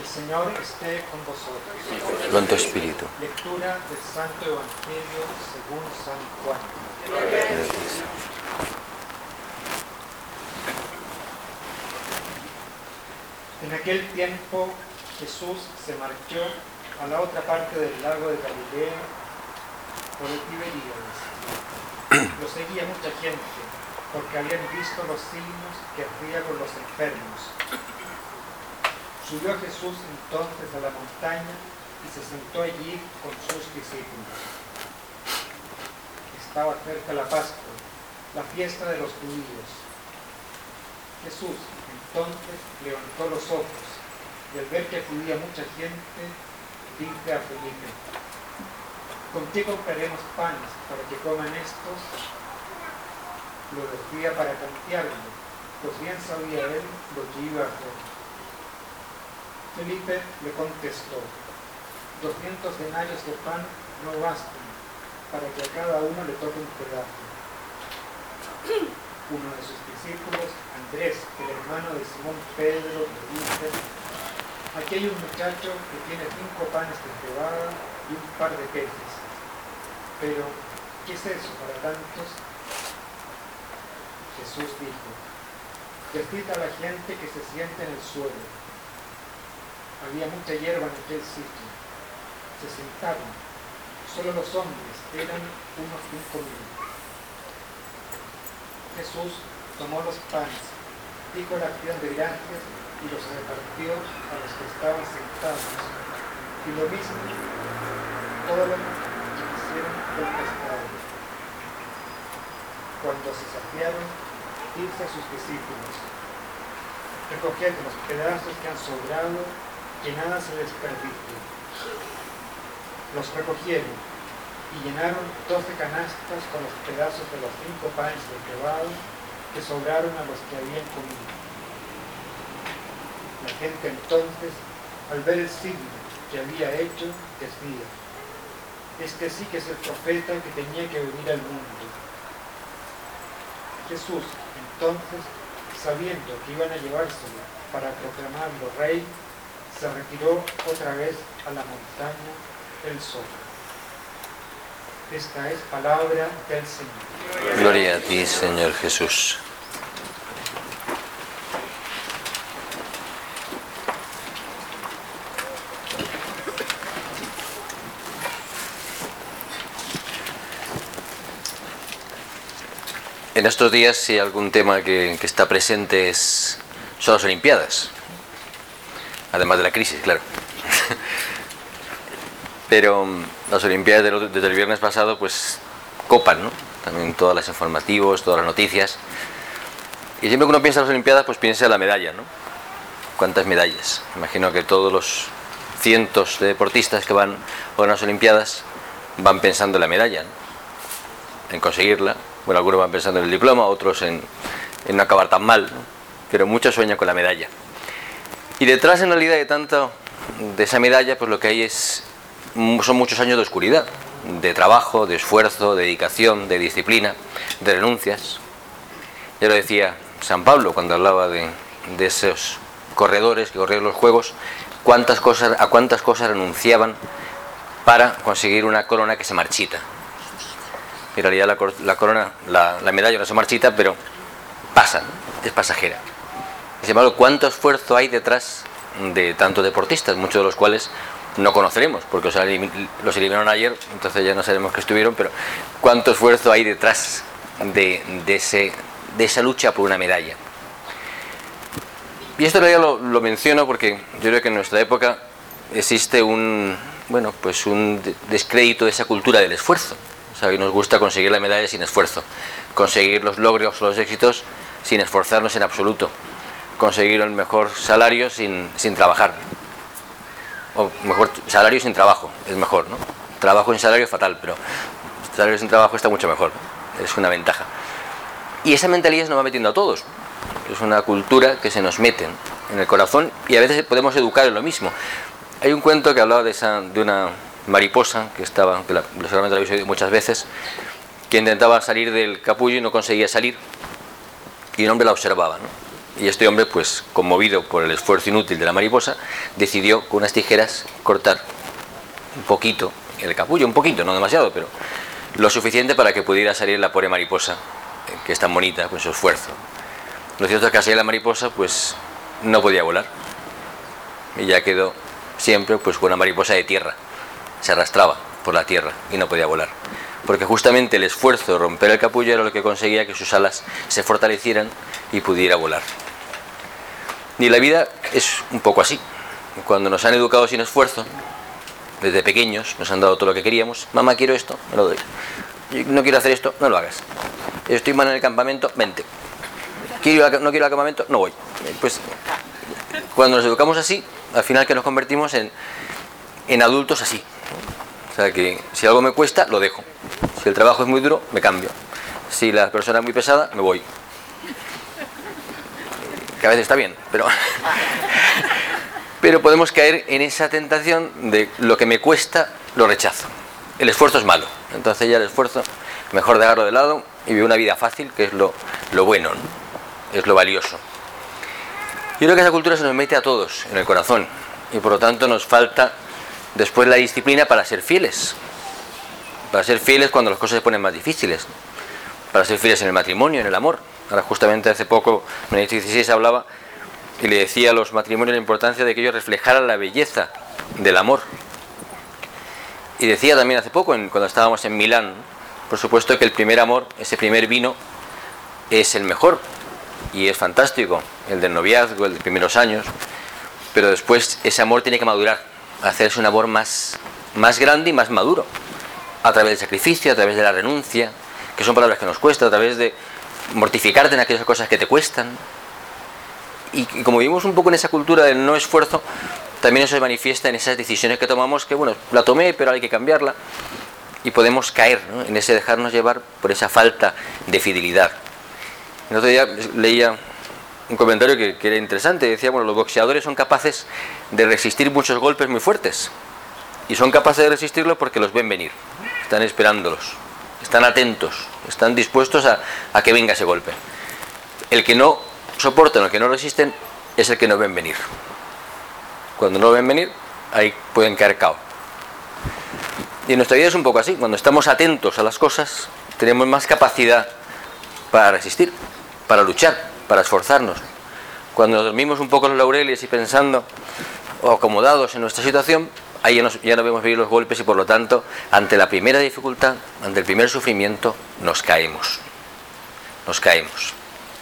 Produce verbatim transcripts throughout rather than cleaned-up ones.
El Señor esté con vosotros. Con tu espíritu. Lectura del Santo Evangelio según San Juan. Gracias. En aquel tiempo Jesús se marchó a la otra parte del lago de Galilea, por el Tiberíades. Lo seguía mucha gente, porque habían visto los signos que hacía con los enfermos. Subió Jesús entonces a la montaña y se sentó allí con sus discípulos. Estaba cerca la Pascua, la fiesta de los judíos. Jesús entonces levantó los ojos y al ver que acudía mucha gente, dice a Felipe: ¿con qué compraremos panes para que coman estos? Lo decía para tantearlo, pues bien sabía él lo que iba a hacer. Felipe le contestó: doscientos denarios de pan no bastan para que a cada uno le toque un pedazo. Uno de sus discípulos, Andrés, el hermano de Simón Pedro, le dice: aquí hay un muchacho que tiene cinco panes de cebada y un par de peces. Pero, ¿qué es eso para tantos? Jesús dijo: decid a la gente que se siente en el suelo. Había mucha hierba en aquel sitio. Se sentaron. Solo los hombres eran unos cinco mil. Jesús tomó los panes, dijo la acción de gracias y los repartió a los que estaban sentados. Y lo mismo, todo lo que quisieron del pescado. Cuando se saciaron, dice a sus discípulos: recoged los pedazos que han sobrado, que nada se desperdicie. Los recogieron y llenaron doce canastas con los pedazos de los cinco panes de cebada que sobraron a los que habían comido. La gente entonces, al ver el signo que había hecho, decía: este sí que es el profeta que tenía que venir al mundo. Jesús, entonces, sabiendo que iban a llevárselo para proclamarlo rey, se retiró otra vez a la montaña él solo. Esta es palabra del Señor. Gloria a ti, Señor Jesús. En estos días, si algún tema que, que está presente es, son las Olimpiadas, además de la crisis, claro. Pero las Olimpiadas de lo, desde el viernes pasado pues copan, ¿no? También todas las informativos, todas las noticias. Y siempre que uno piensa en las Olimpiadas, pues piensa en la medalla, ¿no? ¿Cuántas medallas? Imagino que todos los cientos de deportistas que van a las Olimpiadas van pensando en la medalla, ¿no? En conseguirla. Bueno, algunos van pensando en el diploma, otros en, en no acabar tan mal, ¿no? Pero muchos sueñan con la medalla. Y detrás, en realidad, de tanto de esa medalla, pues lo que hay es son muchos años de oscuridad, de trabajo, de esfuerzo, de dedicación, de disciplina, de renuncias. Ya lo decía San Pablo cuando hablaba de, de esos corredores que corrían los juegos, cuántas cosas, a cuántas cosas renunciaban para conseguir una corona que se marchita. En realidad la, la corona, la, la medalla no se marchita, pero pasa, ¿no? Es pasajera. Sin embargo, cuánto esfuerzo hay detrás de tantos deportistas, muchos de los cuales no conoceremos, porque los eliminaron ayer, entonces ya no sabemos que estuvieron, pero cuánto esfuerzo hay detrás de, de, ese, de esa lucha por una medalla. Y esto en realidad lo, lo menciono porque yo creo que en nuestra época existe un, bueno, pues un descrédito de esa cultura del esfuerzo. O sea, que nos gusta conseguir la medalla sin esfuerzo, conseguir los logros, los éxitos sin esforzarnos en absoluto, conseguir el mejor salario sin, sin trabajar. O mejor, salario sin trabajo es mejor, ¿no? Trabajo sin salario es fatal, pero salario sin trabajo está mucho mejor, ¿no? Es una ventaja. Y esa mentalidad se nos va metiendo a todos. Es una cultura que se nos mete en el corazón y a veces podemos educar en lo mismo. Hay un cuento que hablaba de, esa, de una mariposa que estaba, que la, seguramente lo habéis oído muchas veces, que intentaba salir del capullo y no conseguía salir, y un hombre la observaba, ¿no? Y este hombre, pues conmovido por el esfuerzo inútil de la mariposa, decidió con unas tijeras cortar un poquito el capullo, un poquito, no demasiado, pero lo suficiente para que pudiera salir la pobre mariposa, que es tan bonita, con su esfuerzo. Lo cierto es que así la mariposa, pues no podía volar. Y ya quedó siempre, pues, con una mariposa de tierra. Se arrastraba por la tierra y no podía volar. Porque justamente el esfuerzo de romper el capullo era lo que conseguía que sus alas se fortalecieran y pudiera volar. Y la vida es un poco así. Cuando nos han educado sin esfuerzo, desde pequeños nos han dado todo lo que queríamos. Mamá, quiero esto, me lo doy. No quiero hacer esto, no lo hagas. Estoy mal en el campamento, vente. Quiero ir a, no quiero ir al campamento, no voy. Pues cuando nos educamos así, al final que nos convertimos en, en adultos así. O sea que si algo me cuesta, lo dejo. Si el trabajo es muy duro, me cambio. Si la persona es muy pesada, me voy. Que a veces está bien, pero... pero podemos caer en esa tentación de lo que me cuesta, lo rechazo. El esfuerzo es malo. Entonces ya el esfuerzo, mejor dejarlo de lado y vivir una vida fácil, que es lo, lo bueno, ¿no? Es lo valioso. Yo creo que esa cultura se nos mete a todos en el corazón y por lo tanto nos falta después la disciplina para ser fieles. Para ser fieles cuando las cosas se ponen más difíciles. Para ser fieles en el matrimonio, en el amor. Ahora justamente hace poco, Benedicto dieciséis hablaba y le decía a los matrimonios la importancia de que ellos reflejaran la belleza del amor. Y decía también hace poco, en, cuando estábamos en Milán, por supuesto que el primer amor, ese primer vino, es el mejor y es fantástico, el del noviazgo, el de primeros años, pero después ese amor tiene que madurar, hacerse un amor más, más grande y más maduro, a través del sacrificio, a través de la renuncia, que son palabras que nos cuestan, a través de mortificarte en aquellas cosas que te cuestan. Y, y como vivimos un poco en esa cultura del no esfuerzo, también eso se manifiesta en esas decisiones que tomamos, que bueno, la tomé, pero hay que cambiarla, y podemos caer, ¿no?, en ese dejarnos llevar por esa falta de fidelidad. El otro día leía un comentario que, que era interesante, decía, bueno, los boxeadores son capaces de resistir muchos golpes muy fuertes, y son capaces de resistirlos porque los ven venir, están esperándolos, están atentos, están dispuestos a, a que venga ese golpe. El que no soportan, el que no resisten, es el que no ven venir. Cuando no lo ven venir, ahí pueden caer cao. Y nuestra vida es un poco así. Cuando estamos atentos a las cosas, tenemos más capacidad para resistir, para luchar, para esforzarnos. Cuando nos dormimos un poco en los laureles y pensando o acomodados en nuestra situación, ahí ya, nos, ya no vemos venir los golpes y por lo tanto, ante la primera dificultad, ante el primer sufrimiento, nos caemos. Nos caemos.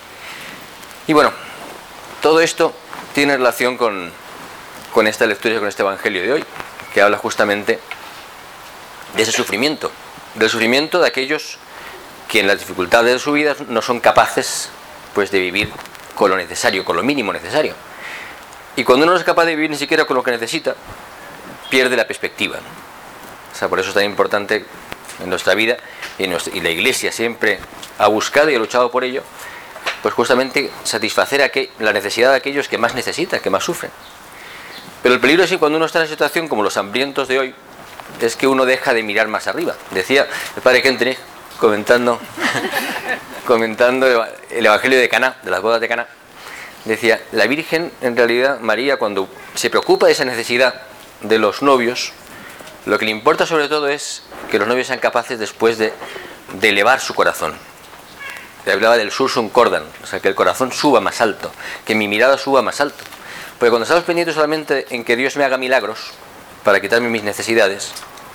Y bueno, todo esto tiene relación con, con esta lectura y con este evangelio de hoy, que habla justamente de ese sufrimiento, del sufrimiento de aquellos que en las dificultades de su vida no son capaces, pues, de vivir con lo necesario, con lo mínimo necesario. Y cuando uno no es capaz de vivir ni siquiera con lo que necesita, pierde la perspectiva, ¿no? O sea, por eso es tan importante en nuestra vida, y, en nuestra, y la Iglesia siempre ha buscado y ha luchado por ello, pues justamente satisfacer aquel, la necesidad de aquellos que más necesitan, que más sufren. Pero el peligro es que cuando uno está en una situación como los hambrientos de hoy, es que uno deja de mirar más arriba. Decía el padre Kentenich, comentando, comentando el Evangelio de Caná, de las bodas de Caná, decía, la Virgen, en realidad, María, cuando se preocupa de esa necesidad de los novios, lo que le importa sobre todo es que los novios sean capaces después de, de elevar su corazón. Le hablaba del sursum cordan, o sea, que el corazón suba más alto, que mi mirada suba más alto. Porque cuando estamos pendientes solamente en que Dios me haga milagros para quitarme mis necesidades,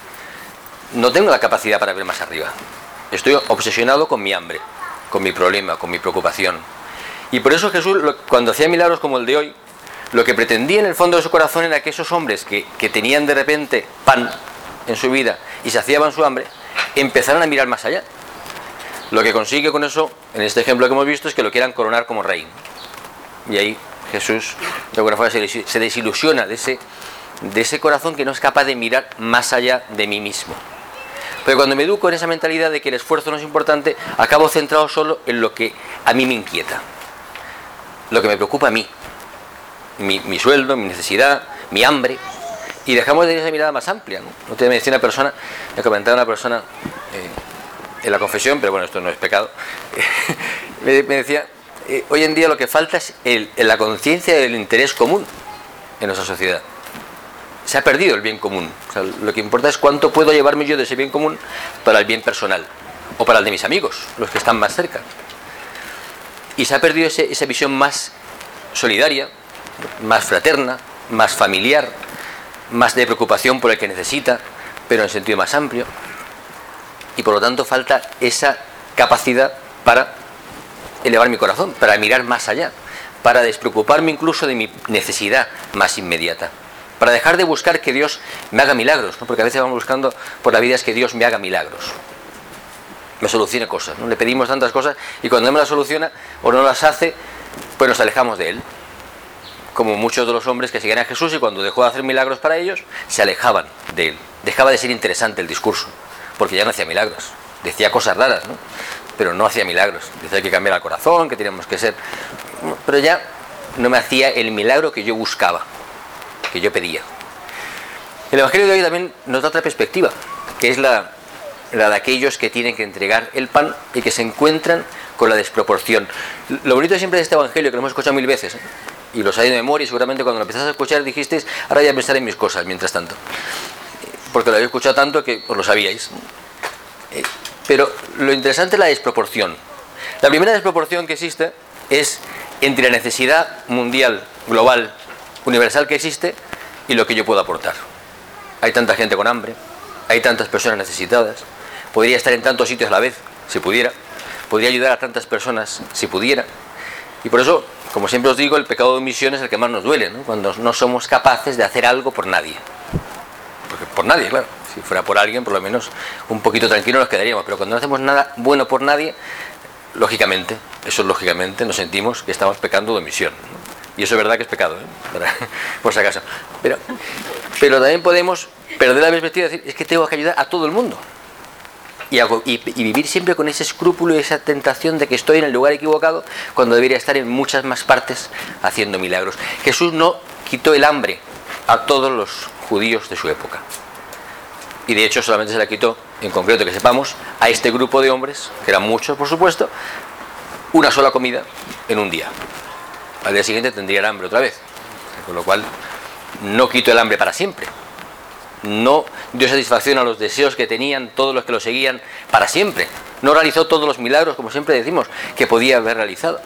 no tengo la capacidad para ver más arriba. Estoy obsesionado con mi hambre, con mi problema, con mi preocupación. Y por eso Jesús, cuando hacía milagros como el de hoy, lo que pretendía en el fondo de su corazón era que esos hombres que, que tenían de repente pan en su vida y saciaban su hambre, empezaran a mirar más allá. Lo que consigue con eso, en este ejemplo que hemos visto, es que lo quieran coronar como rey. Y ahí Jesús, de alguna forma, se desilusiona de ese, de ese corazón que no es capaz de mirar más allá de mí mismo. Pero cuando me educo en esa mentalidad de que el esfuerzo no es importante, acabo centrado solo en lo que a mí me inquieta, lo que me preocupa a mí, mi, mi sueldo, mi necesidad, mi hambre, y dejamos de tener esa mirada más amplia, ¿no? No te me decía una persona, me comentaba una persona eh, en la confesión, pero bueno, esto no es pecado, me, me decía, eh, hoy en día lo que falta es el, la conciencia del interés común en nuestra sociedad. Se ha perdido el bien común. O sea, lo que importa es cuánto puedo llevarme yo de ese bien común para el bien personal o para el de mis amigos, los que están más cerca. Y se ha perdido ese, esa visión más solidaria, más fraterna, más familiar, más de preocupación por el que necesita, pero en sentido más amplio. Y por lo tanto falta esa capacidad para elevar mi corazón, para mirar más allá, para despreocuparme incluso de mi necesidad más inmediata, para dejar de buscar que Dios me haga milagros, ¿no? Porque a veces vamos buscando por la vida es que Dios me haga milagros, me solucione cosas, ¿no? Le pedimos tantas cosas y cuando no me las soluciona o no las hace, pues nos alejamos de Él, como muchos de los hombres que seguían a Jesús y cuando dejó de hacer milagros para ellos, se alejaban de Él, dejaba de ser interesante el discurso, porque ya no hacía milagros, decía cosas raras, ¿no? Pero no hacía milagros, decía que cambiar el corazón, que teníamos que ser, pero ya no me hacía el milagro que yo buscaba, que yo pedía. El Evangelio de hoy también nos da otra perspectiva, que es la, la de aquellos que tienen que entregar el pan y que se encuentran con la desproporción. Lo bonito siempre de este Evangelio, que lo hemos escuchado mil veces, ¿eh? Y lo sabéis de memoria y seguramente cuando lo empezaste a escuchar dijisteis, ahora voy a pensar en mis cosas mientras tanto, porque lo habéis escuchado tanto que os lo sabíais. Pero lo interesante es la desproporción. La primera desproporción que existe es entre la necesidad mundial, global, universal que existe y lo que yo puedo aportar. Hay tanta gente con hambre, hay tantas personas necesitadas, podría estar en tantos sitios a la vez, si pudiera, podría ayudar a tantas personas, si pudiera. Y por eso, como siempre os digo, el pecado de omisión es el que más nos duele, ¿no? Cuando no somos capaces de hacer algo por nadie. Porque por nadie, claro. Si fuera por alguien, por lo menos un poquito tranquilo nos quedaríamos. Pero cuando no hacemos nada bueno por nadie, lógicamente, eso lógicamente nos sentimos que estamos pecando de omisión, ¿no? Y eso es verdad que es pecado, ¿eh? Para, por si acaso. Pero, pero también podemos perder la perspectiva de decir, es que tengo que ayudar a todo el mundo. Y, hago, y, y vivir siempre con ese escrúpulo y esa tentación de que estoy en el lugar equivocado cuando debería estar en muchas más partes haciendo milagros. Jesús no quitó el hambre a todos los judíos de su época. Y de hecho solamente se la quitó, en concreto que sepamos, a este grupo de hombres, que eran muchos por supuesto, una sola comida en un día. Al día siguiente tendrían hambre otra vez. Con lo cual no quitó el hambre para siempre. No dio satisfacción a los deseos que tenían todos los que lo seguían para siempre. No realizó todos los milagros, como siempre decimos, que podía haber realizado.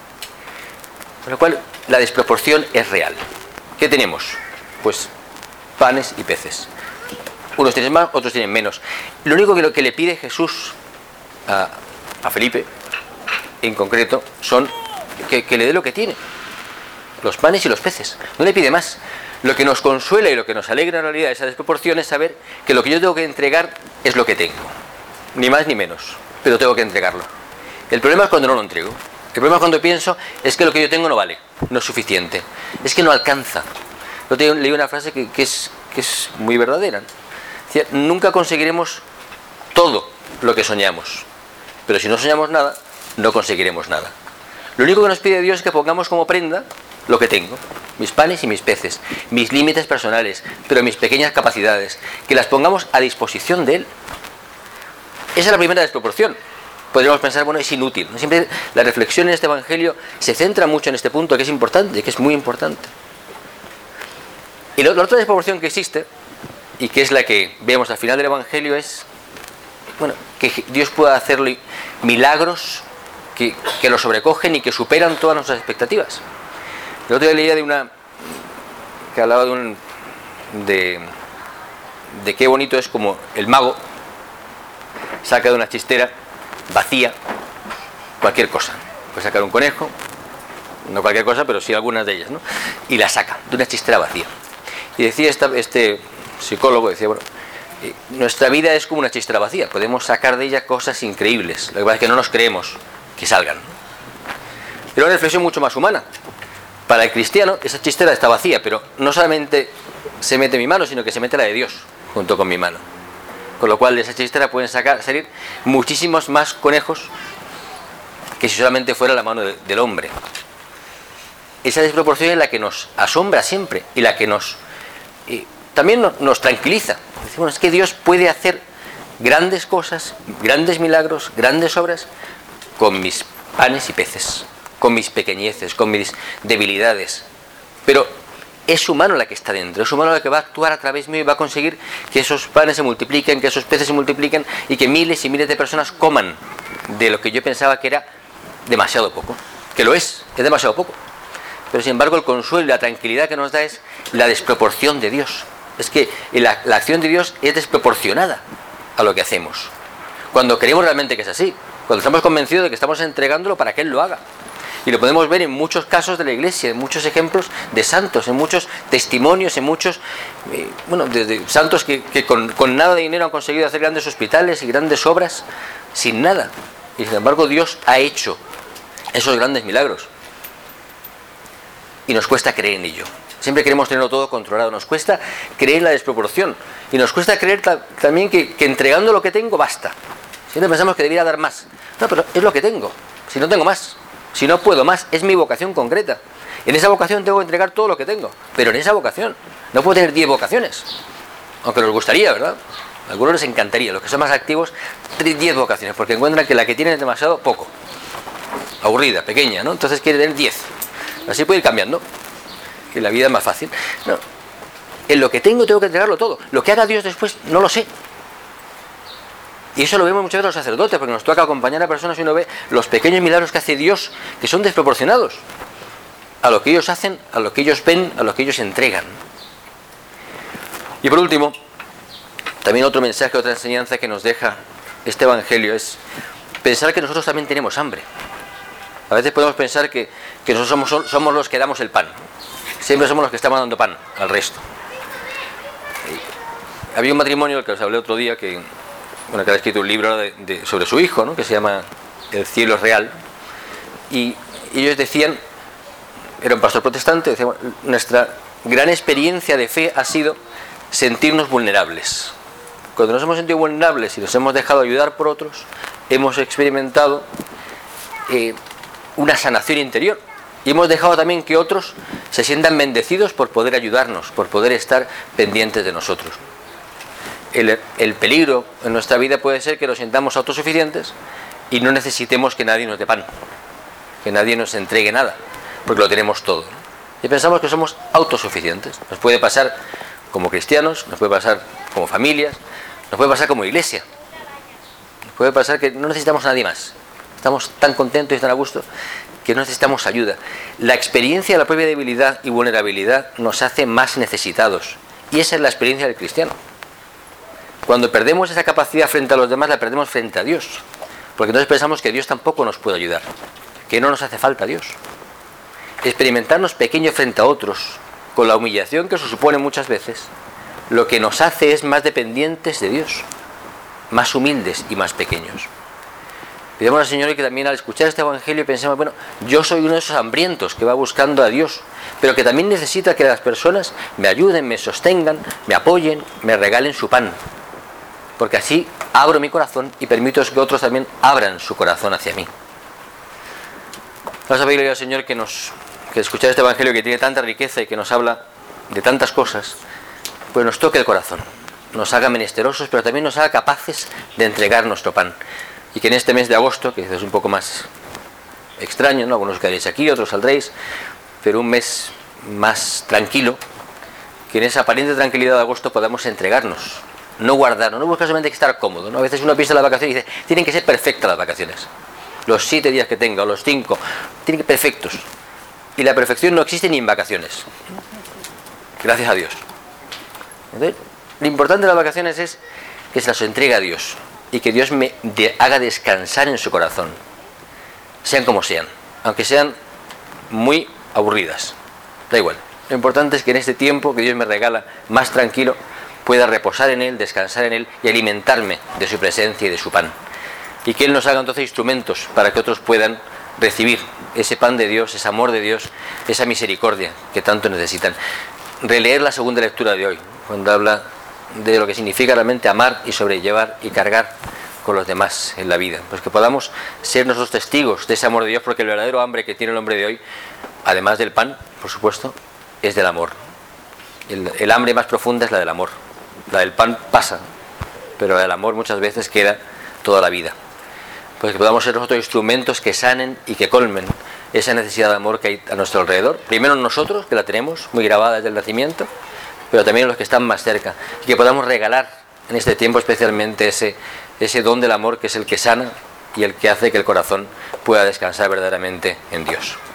Con lo cual la desproporción es real. ¿Qué tenemos? Pues panes y peces. Unos tienen más, otros tienen menos. Lo único que, lo que le pide Jesús a, a Felipe, en concreto, son que, que le dé lo que tiene. Los panes y los peces. No le pide más. Lo que nos consuela y lo que nos alegra en realidad de esa desproporción es saber que lo que yo tengo que entregar es lo que tengo. Ni más ni menos. Pero tengo que entregarlo. El problema es cuando no lo entrego. El problema es cuando pienso es que lo que yo tengo no vale, no es suficiente. Es que no alcanza. Yo te leí una frase que, que, es, que es muy verdadera. Nunca conseguiremos todo lo que soñamos, pero si no soñamos nada, no conseguiremos nada. Lo único que nos pide Dios es que pongamos como prenda lo que tengo, mis panes y mis peces, mis límites personales, pero mis pequeñas capacidades, que las pongamos a disposición de Él. Esa es la primera desproporción. Podríamos pensar, bueno, es inútil. Siempre la reflexión en este Evangelio se centra mucho en este punto, que es importante, que es muy importante. Y la otra desproporción que existe, y que es la que vemos al final del Evangelio, es bueno, que Dios pueda hacerle milagros que, que lo sobrecogen y que superan todas nuestras expectativas. El otro día leía de una que hablaba de un de, de qué bonito es como el mago saca de una chistera vacía cualquier cosa. Puede sacar un conejo, no cualquier cosa, pero sí algunas de ellas, ¿no? Y la saca de una chistera vacía. Y decía esta, este psicólogo, decía, bueno, eh, nuestra vida es como una chistera vacía, podemos sacar de ella cosas increíbles, lo que pasa es que no nos creemos que salgan. Pero una reflexión mucho más humana. Para el cristiano esa chistera está vacía, pero no solamente se mete mi mano, sino que se mete la de Dios junto con mi mano. Con lo cual de esa chistera pueden sacar, salir muchísimos más conejos que si solamente fuera la mano de, del hombre. Esa desproporción es la que nos asombra siempre y la que nos eh, también nos, nos tranquiliza. Decimos, es que Dios puede hacer grandes cosas, grandes milagros, grandes obras con mis panes y peces, con mis pequeñeces, con mis debilidades. Pero es su mano la que está dentro, es su mano la que va a actuar a través mío y va a conseguir que esos panes se multipliquen, que esos peces se multipliquen y que miles y miles de personas coman de lo que yo pensaba que era demasiado poco. Que lo es, es demasiado poco. Pero sin embargo el consuelo y la tranquilidad que nos da es la desproporción de Dios. Es que la, la acción de Dios es desproporcionada a lo que hacemos. Cuando creemos realmente que es así, cuando estamos convencidos de que estamos entregándolo para que Él lo haga. Y lo podemos ver en muchos casos de la Iglesia, en muchos ejemplos de santos, en muchos testimonios, en muchos, eh, bueno, de, de santos que, que con, con nada de dinero han conseguido hacer grandes hospitales y grandes obras, sin nada. Y sin embargo Dios ha hecho esos grandes milagros. Y nos cuesta creer en ello. Siempre queremos tenerlo todo controlado. Nos cuesta creer en la desproporción. Y nos cuesta creer ta- también que, que entregando lo que tengo basta. Siempre pensamos que debería dar más. No, pero es lo que tengo. Si no tengo más. Si no puedo más, es mi vocación concreta. En esa vocación tengo que entregar todo lo que tengo. Pero en esa vocación. No puedo tener diez vocaciones. Aunque nos gustaría, ¿verdad? A algunos les encantaría. Los que son más activos, diez vocaciones. Porque encuentran que la que tienen es demasiado poco. Aburrida, pequeña, ¿no? Entonces quiere tener diez. Así puede ir cambiando. Que la vida es más fácil. No. En lo que tengo tengo que entregarlo todo. Lo que haga Dios después no lo sé. Y eso lo vemos muchas veces los sacerdotes, porque nos toca acompañar a personas y uno ve los pequeños milagros que hace Dios, que son desproporcionados a lo que ellos hacen, a lo que ellos ven, a lo que ellos entregan. Y por último, también otro mensaje, otra enseñanza que nos deja este Evangelio es pensar que nosotros también tenemos hambre. A veces podemos pensar que, que nosotros somos, somos los que damos el pan. Siempre somos los que estamos dando pan al resto. Y había un matrimonio del que os hablé otro día que... Bueno, que ha escrito un libro de, de, sobre su hijo, ¿no? Que se llama El cielo es real. Y ellos decían, era un pastor protestante, decía, nuestra gran experiencia de fe ha sido sentirnos vulnerables. Cuando nos hemos sentido vulnerables y nos hemos dejado ayudar por otros, hemos experimentado eh, una sanación interior. Y hemos dejado también que otros se sientan bendecidos por poder ayudarnos, por poder estar pendientes de nosotros. El, el peligro en nuestra vida puede ser que nos sintamos autosuficientes y no necesitemos que nadie nos dé pan, que nadie nos entregue nada, porque lo tenemos todo. Y pensamos que somos autosuficientes. Nos puede pasar como cristianos, nos puede pasar como familias, nos puede pasar como iglesia. Nos puede pasar que no necesitamos a nadie más. Estamos tan contentos y tan a gusto que no necesitamos ayuda. La experiencia de la propia debilidad y vulnerabilidad nos hace más necesitados. Y esa es la experiencia del cristiano. Cuando perdemos esa capacidad frente a los demás, la perdemos frente a Dios. Porque entonces pensamos que Dios tampoco nos puede ayudar, que no nos hace falta Dios. Experimentarnos pequeños frente a otros, con la humillación que eso supone muchas veces, lo que nos hace es más dependientes de Dios, más humildes y más pequeños. Pidamos al Señor que también al escuchar este Evangelio pensemos, bueno, yo soy uno de esos hambrientos que va buscando a Dios, pero que también necesita que las personas me ayuden, me sostengan, me apoyen, me regalen su pan. Porque así abro mi corazón y permito que otros también abran su corazón hacia mí. Vamos a pedirle al Señor que nos que escuchar este Evangelio que tiene tanta riqueza y que nos habla de tantas cosas, pues nos toque el corazón, nos haga menesterosos, pero también nos haga capaces de entregar nuestro pan. Y que en este mes de agosto, que es un poco más extraño, ¿no? Algunos quedaréis aquí, otros saldréis, pero un mes más tranquilo, que en esa aparente tranquilidad de agosto podamos entregarnos. No guardarnos, no buscar solamente que estar cómodo, ¿no? A veces uno piensa en las vacaciones y dice, tienen que ser perfectas las vacaciones. Los siete días que tenga, o los cinco, tienen que ser perfectos. Y la perfección no existe ni en vacaciones. Gracias a Dios. Entonces, lo importante de las vacaciones es que se las entregue a Dios y que Dios me de, haga descansar en su corazón. Sean como sean, aunque sean muy aburridas. Da igual. Lo importante es que en este tiempo que Dios me regala más tranquilo, pueda reposar en Él, descansar en Él y alimentarme de su presencia y de su pan. Y que Él nos haga entonces instrumentos para que otros puedan recibir ese pan de Dios, ese amor de Dios, esa misericordia que tanto necesitan. Releer la segunda lectura de hoy, cuando habla de lo que significa realmente amar y sobrellevar y cargar con los demás en la vida. Pues que podamos ser nosotros testigos de ese amor de Dios, porque el verdadero hambre que tiene el hombre de hoy, además del pan, por supuesto, es del amor. El, el hambre más profunda es la del amor. La del pan pasa, pero la del amor muchas veces queda toda la vida. Pues que podamos ser nosotros instrumentos que sanen y que colmen esa necesidad de amor que hay a nuestro alrededor, primero en nosotros, que la tenemos muy grabada desde el nacimiento, pero también en los que están más cerca, y que podamos regalar en este tiempo especialmente ese, ese don del amor que es el que sana y el que hace que el corazón pueda descansar verdaderamente en Dios.